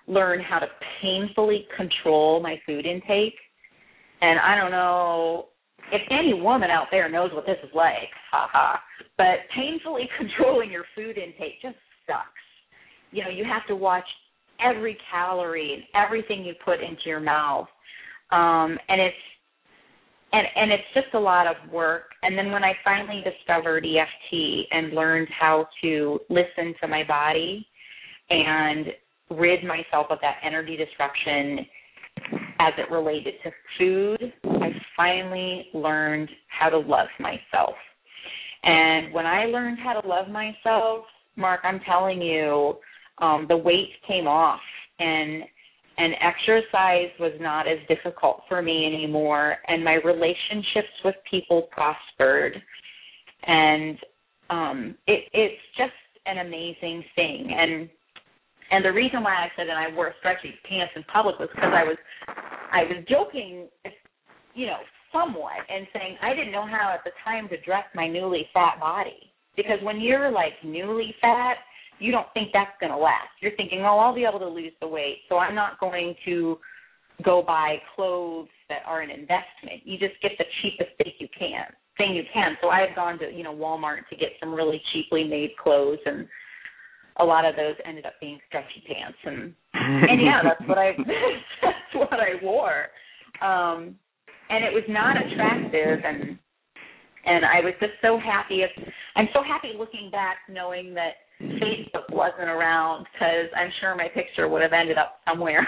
learn how to painfully control my food intake. And I don't know if any woman out there knows what this is like, haha, but painfully controlling your food intake just sucks. You know, you have to watch every calorie and everything you put into your mouth. Um, and it's and and it's just a lot of work. And then when I finally discovered E F T and learned how to listen to my body and rid myself of that energy disruption as it related to food, I finally learned how to love myself. And when I learned how to love myself, Mark, I'm telling you, um, the weight came off, and and exercise was not as difficult for me anymore, and my relationships with people prospered. And um, it, it's just an amazing thing. And And the reason why I said that I wore stretchy pants in public was because I was I was joking, you know, somewhat, and saying I didn't know how at the time to dress my newly fat body. Because when you're, like, newly fat, you don't think that's going to last. You're thinking, oh, I'll be able to lose the weight, so I'm not going to go buy clothes that are an investment. You just get the cheapest thing you can. Thing you can. So I had gone to, you know, Walmart to get some really cheaply made clothes, and a lot of those ended up being stretchy pants, and and yeah, that's what I that's what I wore, um, and it was not attractive, and and I was just so happy. I'm so happy looking back, knowing that Facebook wasn't around, because I'm sure my picture would have ended up somewhere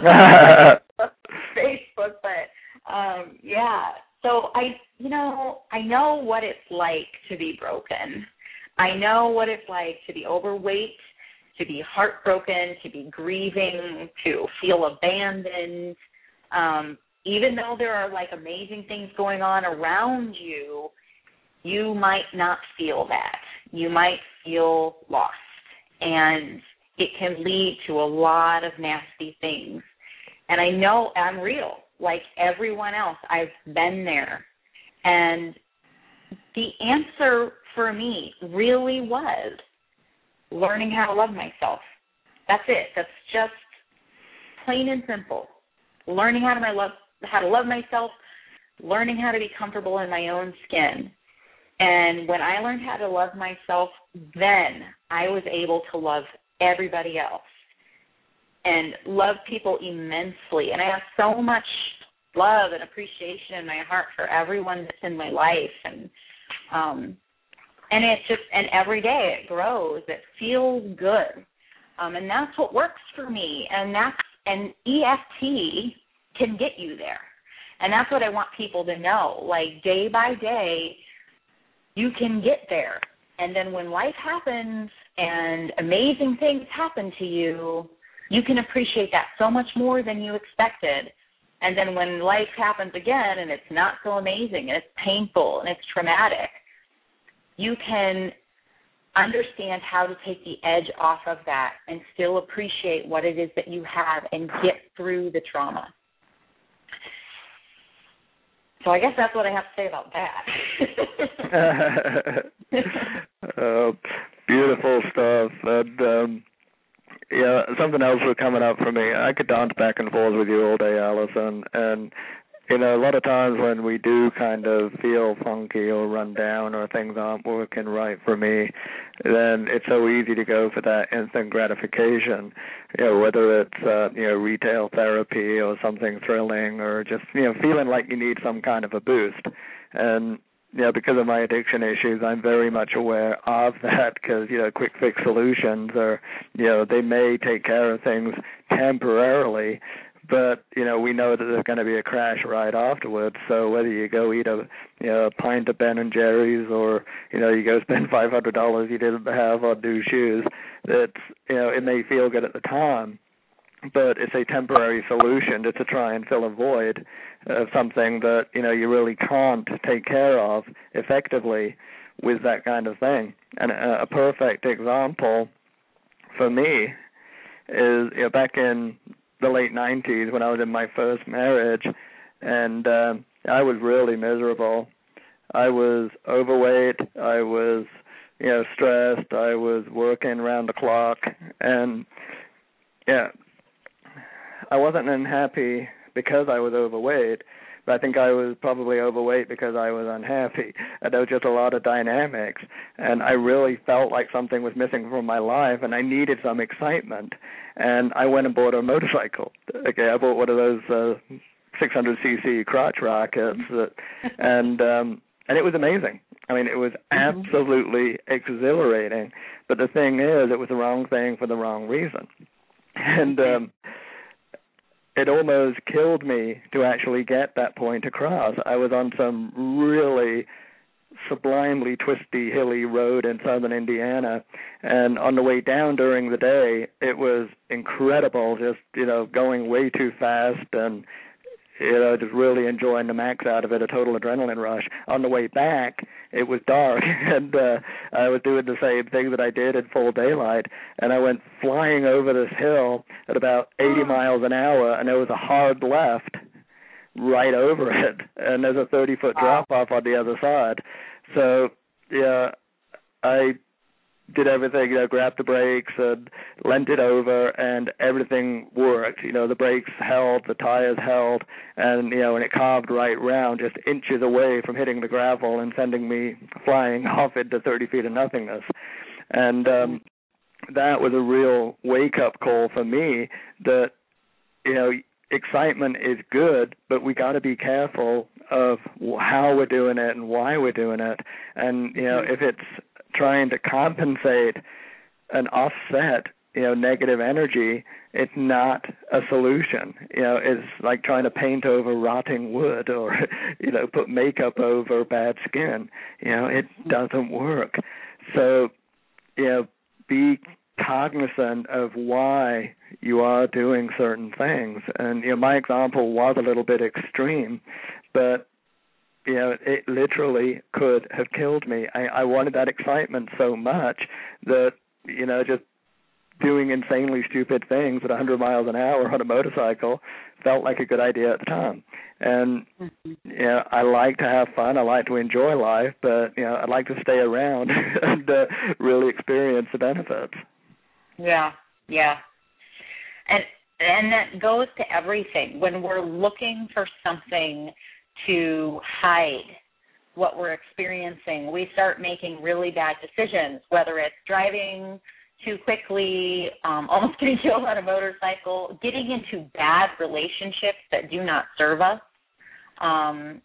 on Facebook. But um, yeah, so I you know I know what it's like to be broken. I know what it's like to be overweight, to be heartbroken, to be grieving, to feel abandoned. Um, even though there are, like, amazing things going on around you, you might not feel that. You might feel lost. And it can lead to a lot of nasty things. And I know I'm real. Like everyone else, I've been there. And the answer for me really was learning how to love myself. That's it. That's just plain and simple. Learning how to my love how to love myself, learning how to be comfortable in my own skin. And when I learned how to love myself, then I was able to love everybody else and love people immensely. And I have so much love and appreciation in my heart for everyone that's in my life. And um And it's just, and every day it grows. It feels good. Um, and that's what works for me. And that's, and E F T can get you there. And that's what I want people to know. Like, day by day, you can get there. And then when life happens and amazing things happen to you, you can appreciate that so much more than you expected. And then when life happens again and it's not so amazing and it's painful and it's traumatic, you can understand how to take the edge off of that and still appreciate what it is that you have and get through the trauma. So I guess that's what I have to say about that. uh, beautiful stuff. And, um, yeah, something else was coming up for me. I could dance back and forth with you all day, Allison, and you know, a lot of times when we do kind of feel funky or run down or things aren't working right for me, then it's so easy to go for that instant gratification, you know, whether it's, uh, you know, retail therapy or something thrilling or just, you know, feeling like you need some kind of a boost. And, you know, because of my addiction issues, I'm very much aware of that because, you know, quick fix solutions are, you know, they may take care of things temporarily, but, you know, we know that there's going to be a crash right afterwards. So whether you go eat a, you know, a pint of Ben and Jerry's or, you know, you go spend five hundred dollars you didn't have on new shoes, it's, you know, it may feel good at the time, but it's a temporary solution to, to try and fill a void of something that, you know, you really can't take care of effectively with that kind of thing. And a, a perfect example for me is, you know, back in the late nineties when I was in my first marriage, and uh, I was really miserable. I was overweight. I was, you know, stressed. I was working around the clock, and yeah, I wasn't unhappy because I was overweight, but I think I was probably overweight because I was unhappy. And there was just a lot of dynamics, and I really felt like something was missing from my life, and I needed some excitement. And I went and bought a motorcycle. Okay, I bought one of those uh, six hundred c c crotch rockets, that, and um, and it was amazing. I mean, it was absolutely exhilarating. But the thing is, it was the wrong thing for the wrong reason. And um, it almost killed me to actually get that point across. I was on some really sublimely twisty, hilly road in southern Indiana, and on the way down during the day, it was incredible, just, you know, going way too fast and, you know, just really enjoying the max out of it, a total adrenaline rush. On the way back, it was dark, and uh, I was doing the same thing that I did in full daylight, and I went flying over this hill at about eighty miles an hour, and there was a hard left right over it, and there's a thirty-foot drop-off on the other side. So, yeah, I did everything, you know, grabbed the brakes and leant it over, and everything worked. You know, the brakes held, the tires held, and, you know, and it carved right round, just inches away from hitting the gravel and sending me flying off into thirty feet of nothingness. And um, that was a real wake-up call for me that, you know, excitement is good, but we got to be careful of how we're doing it and why we're doing it. And, you know, if it's trying to compensate and offset, you know, negative energy, it's not a solution. You know, it's like trying to paint over rotting wood or, you know, put makeup over bad skin. You know, it doesn't work. So, you know, be cognizant of why you are doing certain things. And, you know, my example was a little bit extreme, but, you know, it literally could have killed me. I, I wanted that excitement so much that, you know, just doing insanely stupid things at one hundred miles an hour on a motorcycle felt like a good idea at the time. And, mm-hmm. you know, I like to have fun. I like to enjoy life, but, you know, I'd like to stay around and uh, really experience the benefits. Yeah, yeah. And and that goes to everything. When we're looking for something to hide what we're experiencing, we start making really bad decisions, whether it's driving too quickly, um, almost getting killed on a motorcycle, getting into bad relationships that do not serve us, um,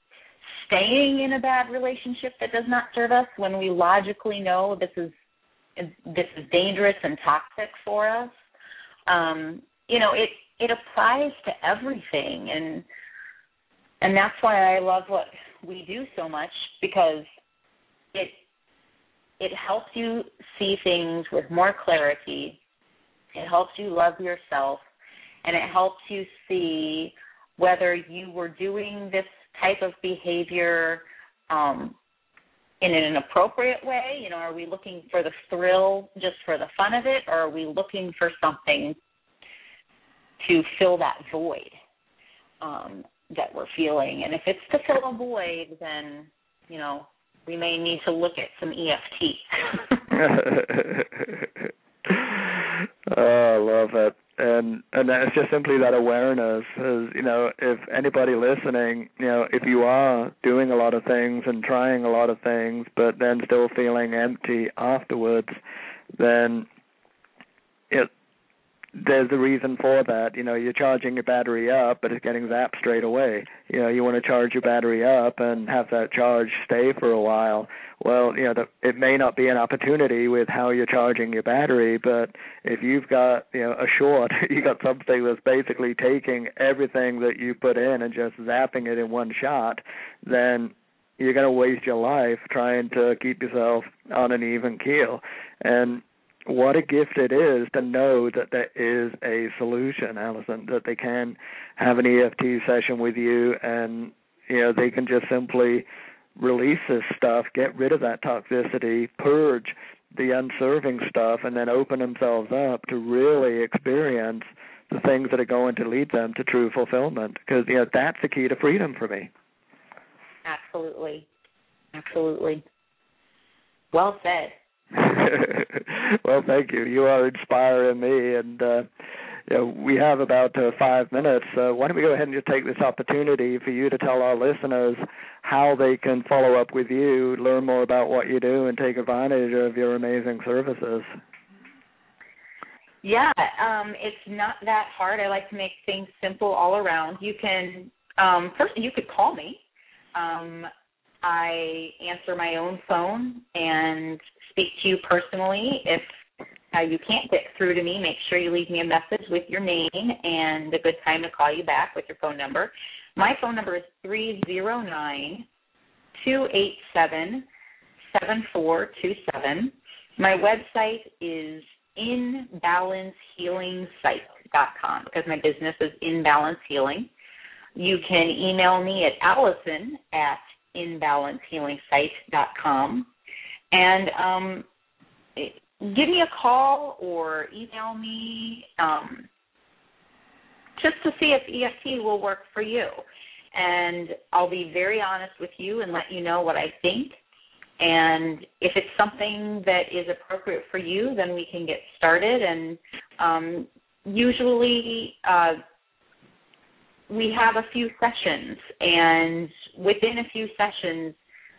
staying in a bad relationship that does not serve us when we logically know this is this is dangerous and toxic for us. Um, you know, it it applies to everything, and and that's why I love what we do so much, because it it helps you see things with more clarity. It helps you love yourself, and it helps you see whether you were doing this type of behavior um, in an appropriate way. You know, are we looking for the thrill just for the fun of it, or are we looking for something to fill that void um, that we're feeling? And if it's to fill a void, then, you know, we may need to look at some E F T. Oh, I love it. And and that's just simply that awareness is, you know, if anybody listening, you know, if you are doing a lot of things and trying a lot of things, but then still feeling empty afterwards, then it, there's a reason for that. You know, you're charging your battery up, but it's getting zapped straight away. You know, you want to charge your battery up and have that charge stay for a while. Well, you know, the, it may not be an opportunity with how you're charging your battery, but if you've got, you know, a short, you got something that's basically taking everything that you put in and just zapping it in one shot, then you're going to waste your life trying to keep yourself on an even keel. And what a gift it is to know that there is a solution, Allison, that they can have an E F T session with you, and, you know, they can just simply release this stuff, get rid of that toxicity, purge the unserving stuff, and then open themselves up to really experience the things that are going to lead them to true fulfillment. Because, you know, that's the key to freedom for me. Absolutely. Absolutely. Well said. Well, thank you. You are inspiring me, and uh, you know, we have about uh, five minutes. Uh, why don't we go ahead and just take this opportunity for you to tell our listeners how they can follow up with you, learn more about what you do, and take advantage of your amazing services. Yeah, um, it's not that hard. I like to make things simple all around. You can, um, first, you could call me. Um, I answer my own phone and speak to you personally. If uh, you can't get through to me, make sure you leave me a message with your name and a good time to call you back with your phone number. My phone number is three oh nine, two eight seven, seven four two seven. My website is in balance healing site dot com because my business is In Balance Healing. You can email me at Allison at in balance healing site dot com and um, give me a call or email me um, just to see if E F T will work for you. And I'll be very honest with you and let you know what I think. And if it's something that is appropriate for you, then we can get started. And um, usually uh, we have a few sessions, and within a few sessions,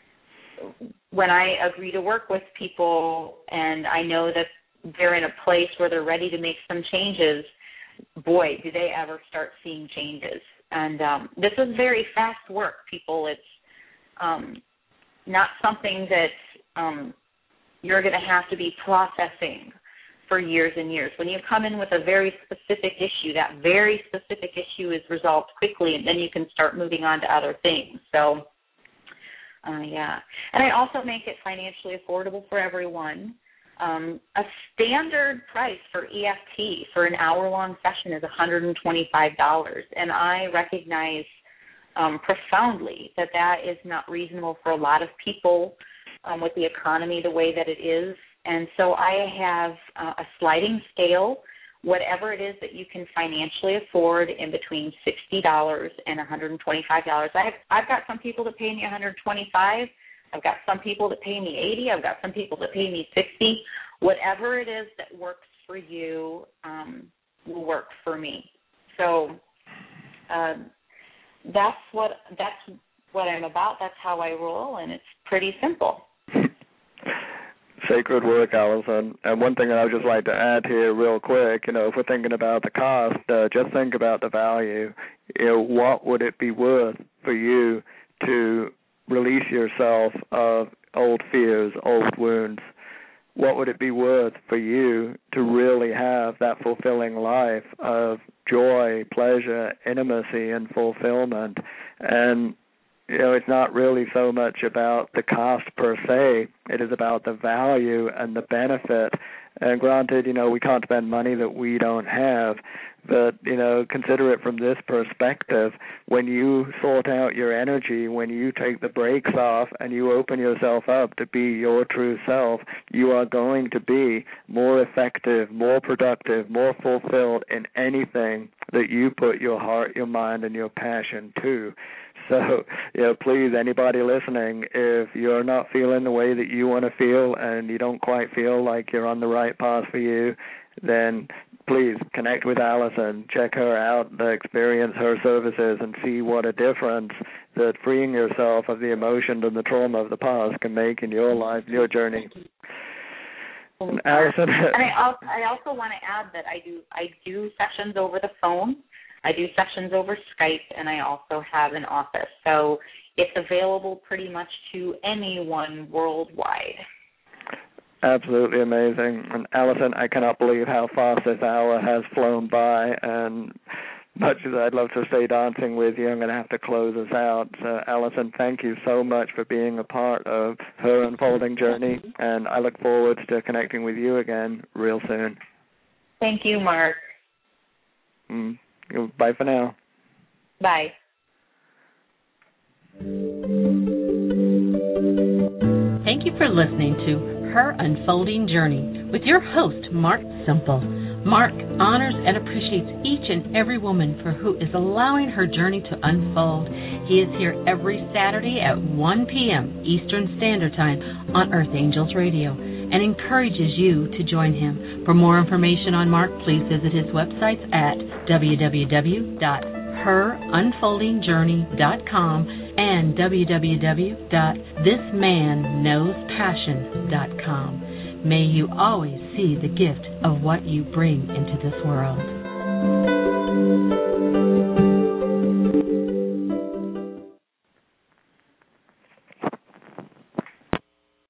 when I agree to work with people and I know that they're in a place where they're ready to make some changes, boy, do they ever start seeing changes. And um, this is very fast work, people. It's um, not something that um, you're going to have to be processing for years and years. When you come in with a very specific issue, that very specific issue is resolved quickly, and then you can start moving on to other things. So, uh, yeah. And I also make it financially affordable for everyone. Um, a standard price for E F T for an hour-long session is one hundred twenty-five dollars, and I recognize Um, profoundly that that is not reasonable for a lot of people um, with the economy the way that it is. And so I have uh, a sliding scale, whatever it is that you can financially afford in between sixty dollars and one hundred twenty-five dollars. I have, I've got some people that pay me one hundred twenty-five dollars. I've got some people that pay me eighty dollars. I've got some people that pay me sixty dollars. Whatever it is that works for you um, will work for me. So um, That's what that's what I'm about. That's how I roll, and it's pretty simple. Sacred work, Allison. And one thing that I would just like to add here real quick, you know, if we're thinking about the cost, uh, just think about the value. You know, what would it be worth for you to release yourself of old fears, old wounds? What would it be worth for you to really have that fulfilling life of joy, pleasure, intimacy, and fulfillment? And, you know, it's not really so much about the cost per se. It is about the value and the benefit. And granted, you know, we can't spend money that we don't have, but, you know, consider it from this perspective. When you sort out your energy, when you take the brakes off and you open yourself up to be your true self, you are going to be more effective, more productive, more fulfilled in anything that you put your heart, your mind, and your passion to. So, you know, please, anybody listening, if you're not feeling the way that you want to feel and you don't quite feel like you're on the right path for you, then please connect with Allison, check her out, experience her services, and see what a difference that freeing yourself of the emotion and the trauma of the past can make in your life, your journey. And Allison, and I also, I also want to add that I do I do sessions over the phone. I do sessions over Skype, and I also have an office. So it's available pretty much to anyone worldwide. Absolutely amazing. And Allison, I cannot believe how fast this hour has flown by, and much as I'd love to stay dancing with you, I'm going to have to close us out. So, Allison, thank you so much for being a part of her unfolding journey, and I look forward to connecting with you again real soon. Thank you, Mark. Mm. Bye for now. Bye. Thank you for listening to Her Unfolding Journey with your host, Mark Simple. Mark honors and appreciates each and every woman for who is allowing her journey to unfold. He is here every Saturday at one p.m. Eastern Standard Time on Earth Angels Radio. and encourages you to join him. For more information on Mark, please visit his websites at w w w dot her unfolding journey dot com and w w w dot this man knows passion dot com. May you always see the gift of what you bring into this world.